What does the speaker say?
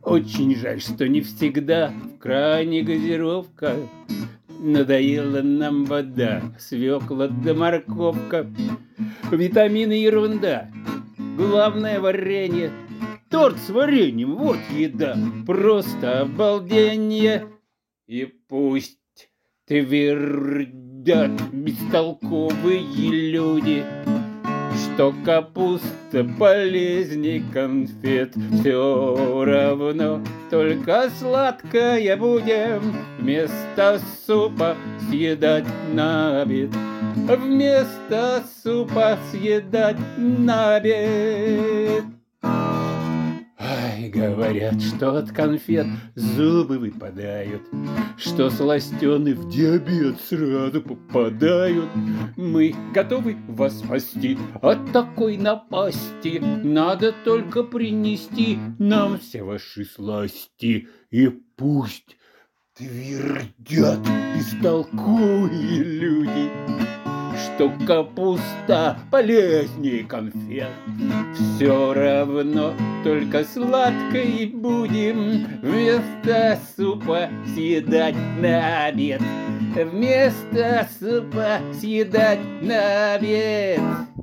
Очень жаль, что не всегда в кране газировка. Надоела нам вода, свекла да морковка. Витамины ерунда, главное варенье. Торт с вареньем, вот еда, просто обалденье. И пусть твердят бестолковые люди, что капуста полезней конфет. Все равно только сладкое будем вместо супа съедать на обед. Вместо супа съедать на обед. Ай, говорят, что от конфет зубы выпадают, что сластены в диабет сразу попадают. Мы готовы вас спасти от такой напасти. Надо только принести нам все ваши сласти. И пусть твердят бестолковые люди, что капуста полезнее конфет. Все равно только сладкой будем вместо супа съедать на обед. Вместо супа съедать на обед.